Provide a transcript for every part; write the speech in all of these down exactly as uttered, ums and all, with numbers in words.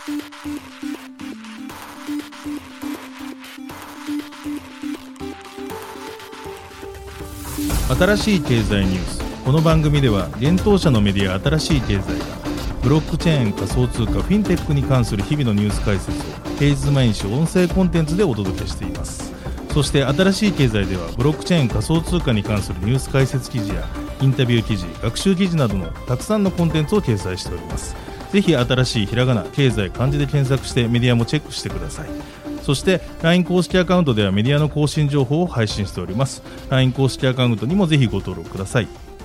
新しい経済ニュース。この番組では現当社のメディア新しい経済がブロックチェーン、仮想通貨、フィンテックに関する日々のニュース解説を平日毎日音声コンテンツでお届けしています。そして新しい経済ではブロックチェーン、仮想通貨に関するニュース解説記事やインタビュー記事、学習記事などのたくさんのコンテンツを掲載しております。ぜひ新しいひらがな、経済、漢字で検索してメディアもチェックしてください。そして ライン 公式アカウントではメディアの更新情報を配信しております。 ライン 公式アカウントにもぜひご登録ください。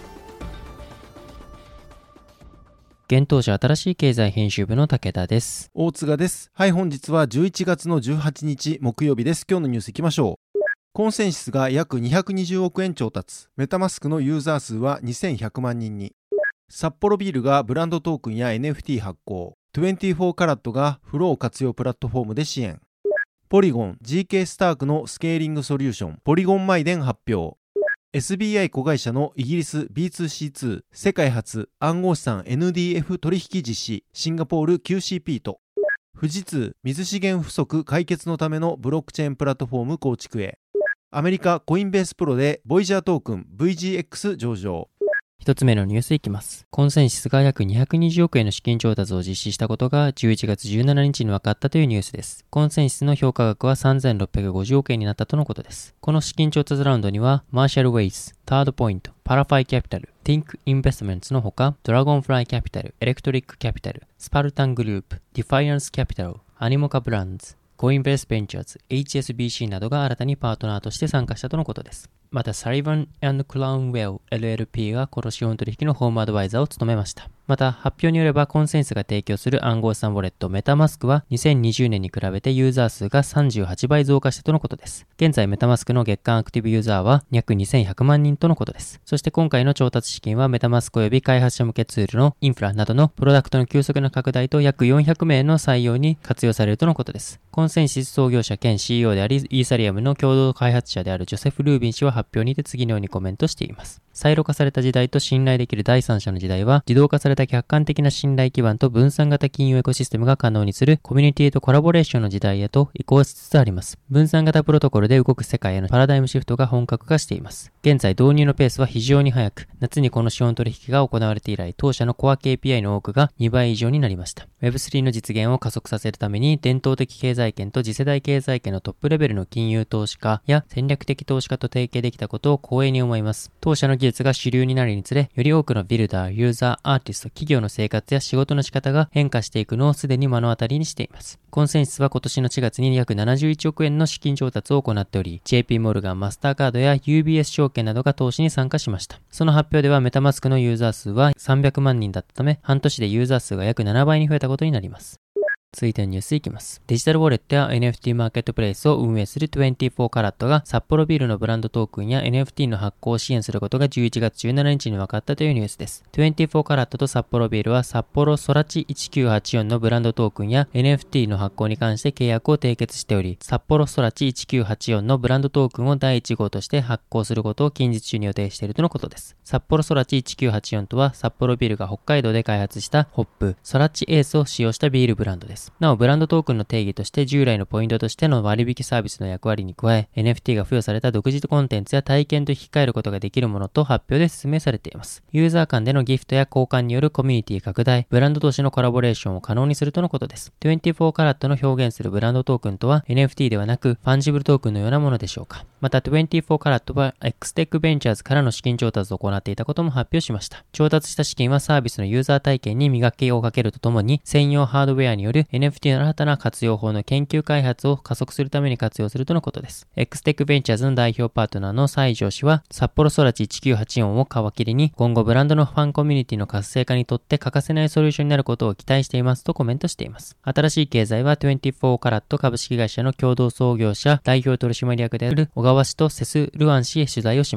現当社新しい経済編集部の武田です。 大塚です。はい、本日はじゅういちがつのじゅうはちにち木曜日です。今日のニュースいきましょう。コンセンシスが約にひゃくにじゅうおくえん調達。メタマスクのユーザー数はにせんひゃくまんにんに。札幌ビールがブランドトークンや エヌエフティー 発行。にじゅうよんカラットがフロー活用プラットフォームで支援。ポリゴン ジーケー スタークのスケーリングソリューションポリゴンマイデン発表。 エスビーアイ 子会社のイギリス ビーツーシーツー 世界初暗号資産 エヌディーエフ 取引実施シンガポール キューシーピー と富士通水資源不足解決のためのブロックチェーンプラットフォーム構築へ。アメリカコインベースプロでボイジャートークン ブイジーエックス 上場。 一つ目のニュースいきます。コンセンシスが約にひゃくにじゅうおくえんの資金調達を実施したことがじゅういちがつじゅうしちにちに分かったというニュースです。コンセンシスの評価額はさんぜんろっぴゃくごじゅうおくえんになったとのことです。この資金調達ラウンドには、マーシャルウェイズ、タードポイント、パラファイキャピタル、ティンクインベストメンツのほか、ドラゴンフライキャピタル、エレクトリックキャピタル、スパルタングループ、ディファイアンスキャピタル、アニモカブランズ、コインベースベンチャーズ、エイチエスビーシー などが新たにパートナーとして参加したとのことです。また、サリバン&クラウンウェル エルエルピー がこの資本取引のホームアドバイザーを務めました。また、発表によればコンセンシスが提供する暗号資産ウォレットメタマスクはにせんにじゅうねんに比べてユーザー数がさんじゅうはちばい増加したとのことです。現在メタマスクの月間アクティブユーザーは約にせんひゃくまんにんとのことです。そして今回の調達資金はメタマスク及び開発者向けツールのインフラなどのプロダクトの急速な拡大と約よんひゃくめいの採用に活用されるとのことです。コンセンシス創業者兼 シーイーオー でありイーサリアムの共同開発者であるジョセフ・ルービン氏は発表にて次のようにコメントしています。サイロ化された時代と信頼できる第三者の時代は自動化された客観的な信頼基盤と分散型金融エコシステムが可能にするコミュニティとコラボレーションの時代へと移行しつつあります。分散型プロトコルで動く世界へのパラダイムシフトが本格化しています。現在導入のペースは非常に早く、夏にこの資本取引が行われて以来、当社のコア ケーピーアイ の多くがにばい以上になりました。ウェブスリー の実現を加速させるために、伝統的経済圏と次世代経済圏のトップレベルの金融投資家や戦略的投資家と提携できたことを光栄に思います。当社の技術が主流になるにつれ、より多くのビルダー、ユーザー、アーティスト、企業の生活や仕事の仕方が変化していくのをすでに目の当たりにしています。コンセンシスは今年のしがつに約ななじゅういちおくえんの資金調達を行っており、ジェーピー モルガン、マスターカードや ユービーエス 証券などが投資に参加しました。その発表ではメタマスクのユーザー数はさんびゃくまんにんだったため、半年でユーザー数が約ななばいに増えたことになります。続いてのニュースいきます。デジタルウォレットや エヌエフティー マーケットプレイスを運営するにじゅうよんカラットが札幌ビールのブランドトークンや エヌエフティー の発行を支援することがじゅういちがつじゅうしちにちに分かったというニュースです。にじゅうよんカラットと札幌ビールは札幌ソラチいちきゅうはちよんのブランドトークンや エヌエフティー の発行に関して契約を締結しており、札幌ソラチいちきゅうはちよんのブランドトークンをだいいちごうとして発行することを近日中に予定しているとのことです。札幌ソラチいちきゅうはちよんとは札幌ビールが北海道で開発したホップソラチエースを使用したビールブランドです。なおブランドトークントークンの定義として従来のポイントとしての割引サービスの役割に加え エヌエフティー が付与された独自コンテンツや体験と引き換えることができるものと発表で説明されています。ユーザー間でのギフトや交換によるコミュニティ拡大、ブランド同士のコラボレーションを可能にするとのことです。にじゅうよんカラットの表現するブランドトークンとは エヌエフティー ではなくファンジブルトークンのようなものでしょうか。またにじゅうよんカラットは エックステック ベンチャーズからの資金調達を行っていたことも発表しました。調達した資金はサービスのユーザー体験に磨きをかけるとともに専用ハードウェアによる エヌエフティー の新たな活用法の研究開発を加速するために活用するとのことです。エックステック ベンチャーズの代表パートナーの西条氏は札幌ソラチいちきゅうはちよんを皮切りに今後ブランドのファンコミュニティの活性化にとって欠かせないソリューションになることを期待していますとコメントしています。新しい経済はにじゅうよんカラット株式会社の共同創業者代表取締役である小川氏とセス・ルアン氏へ取材をしました。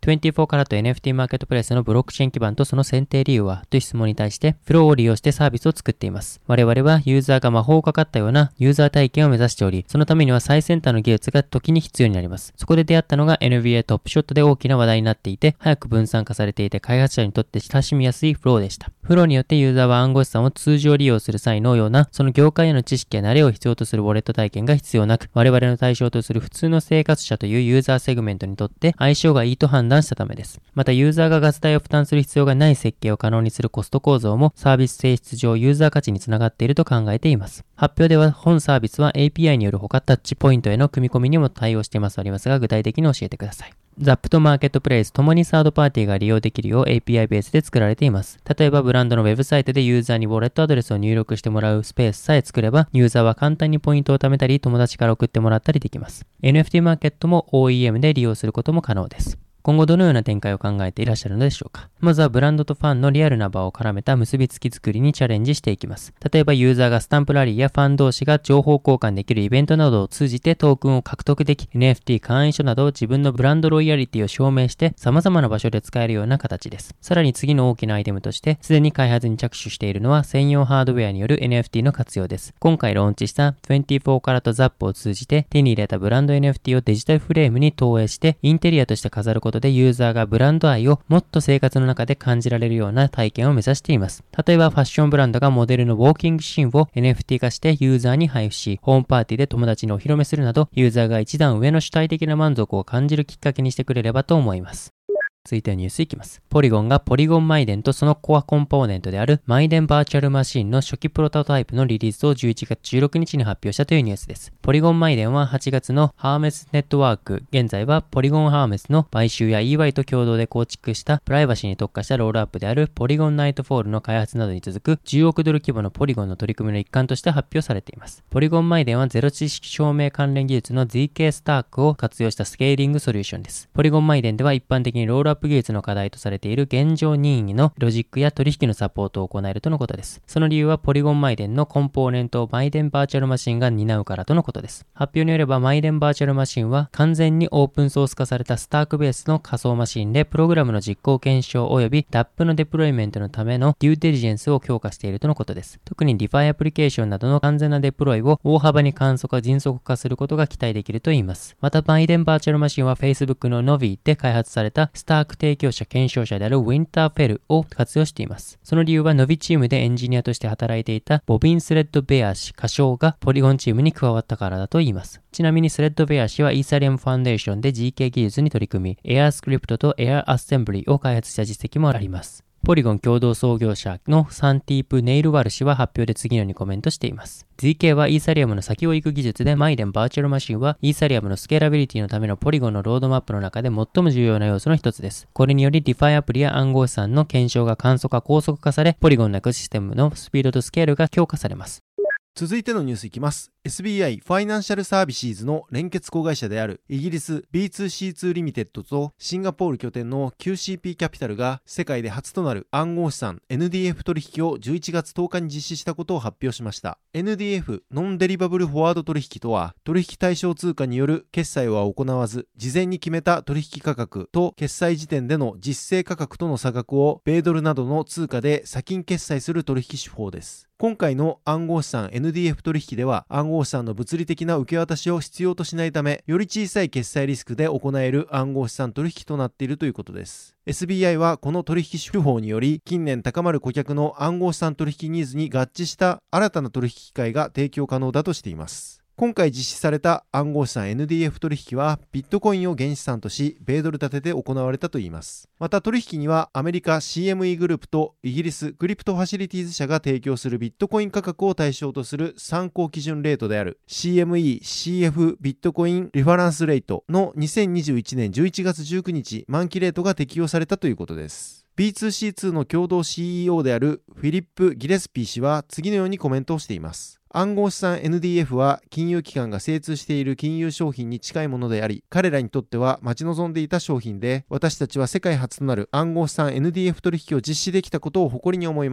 にじゅうよんカラット エヌエフティー マーケットプレイスのブロックチェーン基盤とその選定理由はという質問に対して、フローを利用してサービスを作っています。我々はユーザーが魔法をかかったようなユーザー体験を目指しており、そのためには最先端の技術が時に必要になります。そこで出会ったのが エヌビーエー トップショットで大きな話題になっていて、早く分散化されていて開発者にとって親しみやすいフローでした。フローによってユーザーは暗号資産を通常利用する際のような、その業界への知識や慣れを必要とするウォレット体験が必要なく、我々の対象とする普通の生活者というユーザーセグメントにとって相性がいいと判断したためです。またユーザーがガス代を負担する必要がない設計を可能にするコスト構造もサービス性質上ユーザー価値につながっていると考えています。発表では本サービスは エーピーアイ によるほかタッチポイントへの組み込みにも対応していますありますが、具体的に教えてください。ザップとマーケットプレイスともにサードパーティーが利用できるよう エーピーアイ ベースで作られています。例えばブランドのウェブサイトでユーザーにウォレットアドレスを入力してもらうスペースさえ作れば、ユーザーは簡単にポイントを貯めたり友達から送ってもらったりできます。エヌエフティー マーケットも オーイーエム で利用することも可能です。今後どのような展開を考えていらっしゃるのでしょうか。まずはブランドとファンのリアルな場を絡めた結びつき作りにチャレンジしていきます。例えばユーザーがスタンプラリーやファン同士が情報交換できるイベントなどを通じてトークンを獲得でき、エヌエフティー 会員証など自分のブランドロイヤリティを証明して様々な場所で使えるような形です。さらに次の大きなアイテムとして、すでに開発に着手しているのは専用ハードウェアによる エヌエフティー の活用です。今回ローンチしたにじゅうよんカラットザップを通じて手に入れたブランド エヌエフティー をデジタルフレームに投影してインテリアとして飾ることでユーザーがブランド愛をもっと生活の中で感じられるような体験を目指しています。例えばファッションブランドがモデルのウォーキングシーンを エヌエフティー 化してユーザーに配布し、ホームパーティーで友達にお披露目するなど、ユーザーが一段上の主体的な満足を感じるきっかけにしてくれればと思います。続いてのニュースいきます。ポリゴンがポリゴンマイデンとそのコアコンポーネントであるマイデンバーチャルマシンの初期プロトタイプのリリースをじゅういちがつじゅうろくにちに発表したというニュースです。ポリゴンマイデンははちがつのハーメスネットワーク、現在はポリゴンハーメスの買収や イーワイ と共同で構築したプライバシーに特化したロールアップであるポリゴンナイトフォールの開発などに続くじゅうおくドル規模のポリゴンの取り組みの一環として発表されています。ポリゴンマイデンはゼロ知識証明関連技術の ゼッケー スタックを活用したスケーリングソリューションです。ポリゴンマイデンでは一般的にロールアップ技術の課題とされている現状任意のロジックや取引のサポートを行えるとのことです。その理由はポリゴンマイデンのコンポーネントをマイデンバーチャルマシンが担うからとのことです。発表によればマイデンバーチャルマシンは完全にオープンソース化されたスタークベースの仮想マシンでプログラムの実行検証及び ダップ のデプロイメントのためのデューデリジェンスを強化しているとのことです。特に DeFi アプリケーションなどの完全なデプロイを大幅に簡素化迅速化することが期待できるといいます。またマイデンバーチャルマシンは Facebook の Novi で開発されたスターク提供者検証者である Winterfell を活用しています。その理由は Novi チームでエンジニアとして働いていたボビン・スレッドベア氏仮称がポリゴンチームに加わったからだといいます。ちなみにスレッドベア氏はイーサリアムファンデーションで ジーケー 技術に取り組み AirScript と AirAssembly を開発した実績もあります。ポリゴン共同創業者のサンティープ・ネイルワル氏は発表で次のようにコメントしています。ゼッケー はイーサリアムの先を行く技術で、マイデンバーチャルマシンはイーサリアムのスケーラビリティのためのポリゴンのロードマップの中で最も重要な要素の一つです。これにより DeFi アプリや暗号資産の検証が簡素化高速化され、ポリゴンのエコシステムのスピードとスケールが強化されます。 続いてのニュースいきます。エスビーアイ ファイナンシャルサービシーズの連結子会社であるイギリス ビーツーシーツー リミテッドとシンガポール拠点の キューシーピー キャピタルが世界で初となる暗号資産 エヌディーエフ 取引をじゅういちがつとおかに実施したことを発表しました。エヌディーエフ ノンデリバブルフォワード取引とは、取引対象通貨による決済は行わず、事前に決めた取引価格と決済時点での実勢価格との差額を米ドルなどの通貨で先に決済する取引手法です。今回の暗号資産 エヌディーエフ 取引では、暗号資産の物理的な受け渡しを必要としないため、より小さい決済リスクで行える暗号資産取引となっているということです。エスビーアイ はこの取引手法により、近年高まる顧客の暗号資産取引ニーズに合致した新たな取引機会が提供可能だとしています。今回実施された暗号資産 エヌディーエフ 取引はビットコインを原資産とし、米ドル建てで行われたといいます。また取引にはアメリカ シーエムイー グループとイギリスクリプトファシリティーズ社が提供するビットコイン価格を対象とする参考基準レートである シーエムイーシーエフ ビットコインリファランスレートのにせんにじゅういちねんじゅういちがつじゅうくにち満期レートが適用されたということです。ビーツーシーツー の共同 シーイーオー であるフィリップ・ギレスピー氏は次のようにコメントをしています。暗号資産 エヌディーエフ は金融機関が精通している金融商品に近いものであり、彼らにとっては待ち望んでいた商品で、私たちは世界初となる暗号資産 エヌディーエフ 取引を実施できたことを誇りに思います。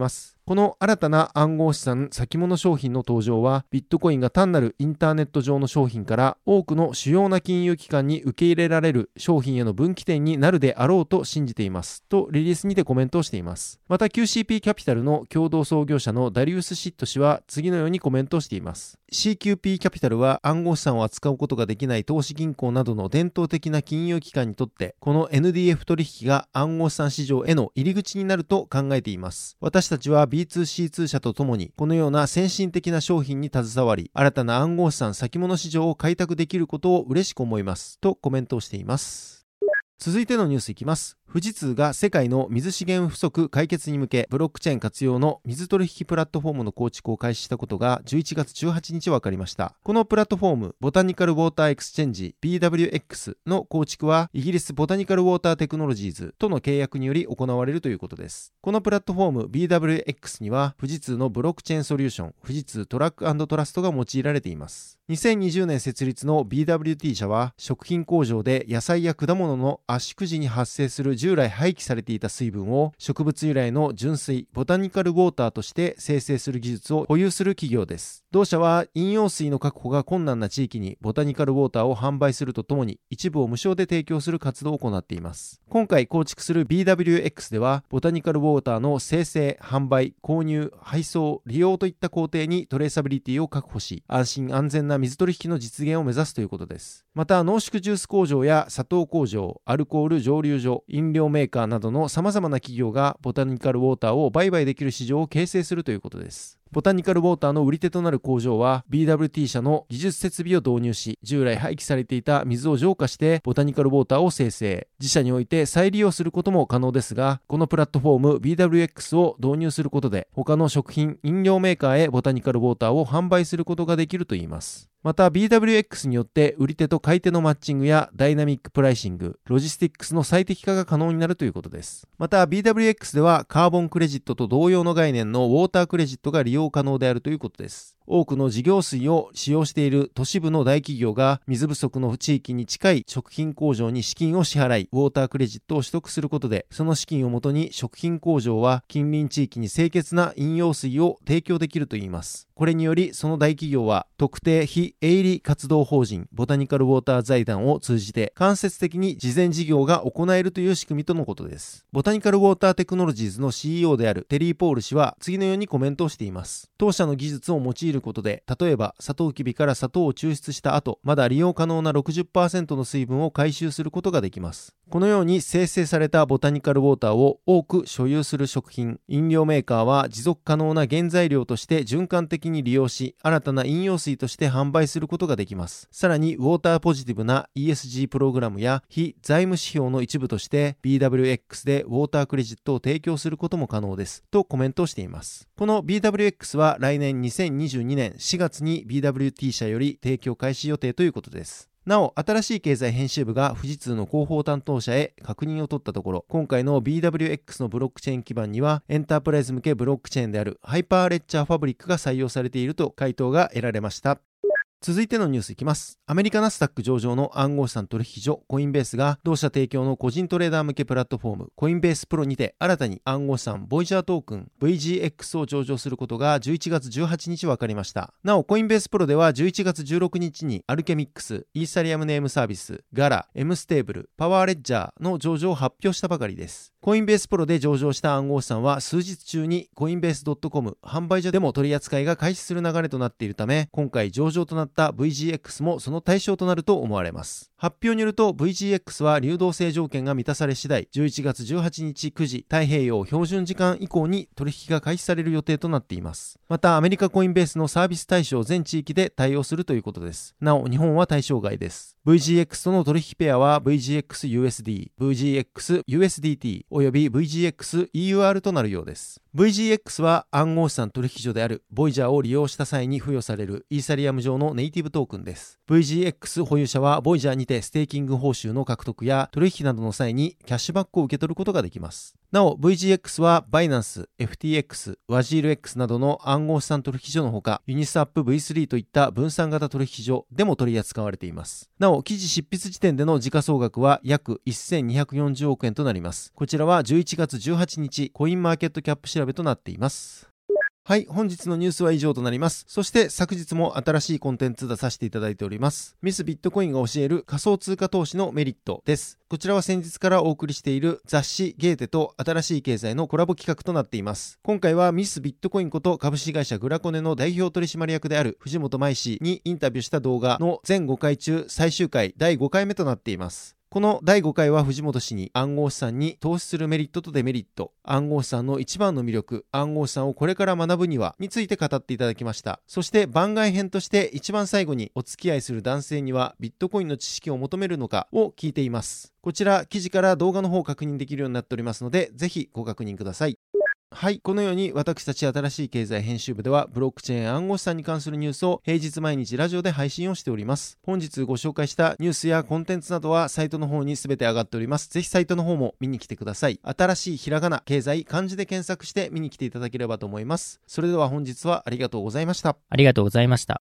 この新たな暗号資産先物商品の登場は、ビットコインが単なるインターネット上の商品から多くの主要な金融機関に受け入れられる商品への分岐点になるであろうと信じていますとリリースにてコメントをしています。また キューシーピー キャピタルの共同創業者のダリウス・シット氏は次のようにコメントをしています。 シーキューピー キャピタルは暗号資産を扱うことができない投資銀行などの伝統的な金融機関にとって、この エヌディーエフ 取引が暗号資産市場への入り口になると考えています。私たちは ビーツーシーツー 社とともにこのような先進的な商品に携わり、新たな暗号資産先物市場を開拓できることを嬉しく思いますとコメントをしています。続いてのニュースいきます。富士通が世界の水資源不足解決に向け、ブロックチェーン活用の水取引プラットフォームの構築を開始したことがじゅういちがつじゅうはちにち分かりました。このプラットフォーム、ボタニカルウォーターエクスチェンジ ビーダブリューエックス の構築は、イギリスボタニカルウォーターテクノロジーズとの契約により行われるということです。このプラットフォーム ビーダブリューエックス には、富士通のブロックチェーンソリューション、富士通トラック&トラストが用いられています。にせんにじゅうねん設立の ビーダブリューティー 社は、食品工場で野菜や果物の圧縮時に発生する従来廃棄されていた水分を植物由来の純水ボタニカルウォーターとして生成する技術を保有する企業です。同社は飲用水の確保が困難な地域にボタニカルウォーターを販売するとともに、一部を無償で提供する活動を行っています。今回構築する ビーダブリューエックス では、ボタニカルウォーターの生成、販売、購入、配送、利用といった工程にトレーサビリティを確保し、安心安全な水取引の実現を目指すということです。また、濃縮ジュース工場や砂糖工場、アルコール蒸留所、飲料メーカーなどの様々な企業がボタニカルウォーターを売買できる市場を形成するということです。ボタニカルウォーターの売り手となる工場は ビーダブリューティー 社の技術設備を導入し、従来廃棄されていた水を浄化してボタニカルウォーターを生成、自社において再利用することも可能ですが、このプラットフォーム ビーダブリューエックス を導入することで、他の食品、飲料メーカーへボタニカルウォーターを販売することができるといいます。また ビーダブリューエックス によって売り手と買い手のマッチングやダイナミックプライシング、ロジスティックスの最適化が可能になるということです。また ビーダブリューエックス ではカーボンクレジットと同様の概念のウォータークレジットが利用可能であるということです。多くの事業水を使用している都市部の大企業が水不足の地域に近い食品工場に資金を支払い、ウォータークレジットを取得することで、その資金をもとに食品工場は近隣地域に清潔な飲用水を提供できるといいます。これにより、その大企業は特定非営利活動法人ボタニカルウォーター財団を通じて間接的に慈善事業が行えるという仕組みとのことです。ボタニカルウォーターテクノロジーズの シーイーオー であるテリー・ポール氏は次のようにコメントをしています。当社の技術を用いることで、例えばサトウキビから砂糖を抽出した後、まだ利用可能な ろくじゅっパーセント の水分を回収することができます。このように生成されたボタニカルウォーターを多く所有する食品、飲料メーカーは持続可能な原材料として循環的に利用し、新たな飲用水として販売することができます。さらにウォーターポジティブな イーエスジー プログラムや非財務指標の一部として ビーダブリューエックス でウォータークレジットを提供することも可能ですとコメントをしています。この ビーダブリューエックス は来年にせんにじゅうにねんしがつに ビーダブリューティー 社より提供開始予定ということです。なお、新しい経済編集部が富士通の広報担当者へ確認を取ったところ、今回の ビーダブリューエックス のブロックチェーン基盤には、エンタープライズ向けブロックチェーンであるハイパーレッジャーファブリックが採用されていると回答が得られました。続いてのニュースいきます。アメリカナスダック上場の暗号資産取引所コインベースが同社提供の個人トレーダー向けプラットフォームコインベースプロにて新たに暗号資産ボイジャートークン ブイジーエックス を上場することがじゅういちがつじゅうはちにち分かりました。なおコインベースプロではじゅういちがつじゅうろくにちにアルケミックス、イーサリアムネームサービス、ガラ、Mステーブル、パワーレッジャーの上場を発表したばかりです。コインベースプロで上場した暗号資産は数日中にコインベース ドットコム 販売所でも取り扱いが開始する流れとなっているため、今回上場となった ブイジーエックス もその対象となると思われます。発表によると ブイジーエックス は流動性条件が満たされ次第じゅういちがつじゅうはちにちくじ太平洋標準時間以降に取引が開始される予定となっています。またアメリカコインベースのサービス対象全地域で対応するということです。なお日本は対象外です。ブイジーエックス との取引ペアは ブイジーエックスユーエスディー、ブイジーエックスユーエスディーティー および ブイジーエックスイーユーアール となるようです。ブイジーエックス は暗号資産取引所であるボイジャーを利用した際に付与されるイーサリアム上のネイティブトークンです。ブイジーエックス 保有者はボイジャーにてステーキング報酬の獲得や取引などの際にキャッシュバックを受け取ることができます。なお ブイジーエックス はバイナンス、エフティーエックス、ワジール X などの暗号資産取引所のほか、ユニスワップ ブイスリー といった分散型取引所でも取り扱われています。なお記事執筆時点での時価総額は約せんにひゃくよんじゅうおくえんとなります。こちらはじゅういちがつじゅうはちにちコインマーケットキャップ調べとなっています。 はい、本日のニュースは以上となります。そして昨日も新しいコンテンツ出させていただいております。ミスビットコインが教える仮想通貨投資のメリットです。こちらは先日からお送りしている雑誌ゲーテと新しい経済のコラボ企画となっています。今回はミスビットコインこと株式会社グラコネの代表取締役である藤本舞氏にインタビューした動画の全ごかい中最終回だいごかいめとなっています。このだいごかいは藤本氏に暗号資産に投資するメリットとデメリット、暗号資産の一番の魅力、暗号資産をこれから学ぶにはについて語っていただきました。そして番外編として一番最後にお付き合いする男性にはビットコインの知識を求めるのかを聞いています。こちら記事から動画の方を確認できるようになっておりますので、ぜひご確認ください。はい、このように私たち新しい経済編集部ではブロックチェーン暗号資産に関するニュースを平日毎日ラジオで配信をしております。本日ご紹介したニュースやコンテンツなどはサイトの方に全て上がっております。ぜひサイトの方も見に来てください。新しいひらがな、経済、漢字で検索して見に来ていただければと思います。それでは本日はありがとうございました。 ありがとうございました。